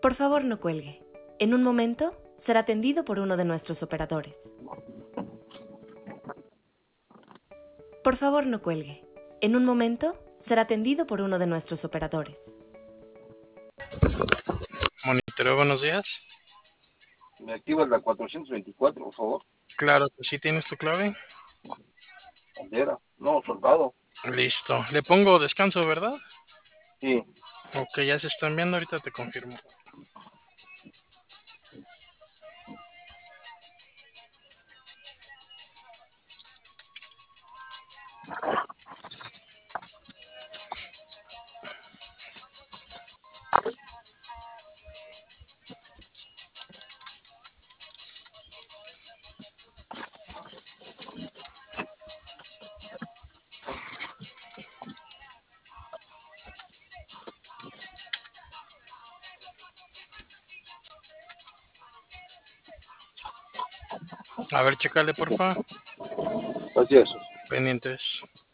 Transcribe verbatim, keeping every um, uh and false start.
Por favor, no cuelgue. En un momento será atendido por uno de nuestros operadores. Por favor, no cuelgue. En un momento será atendido por uno de nuestros operadores. Monitoreo, buenos días. Me activas la cuatrocientos veinticuatro, por favor. Claro que sí, ¿tienes tu clave? Bandera. No, soldado. Listo. Le pongo descanso, ¿verdad? Sí. Ok, ya se están viendo, ahorita te confirmo. A ver, chécale, porfa. Así es. Pendientes.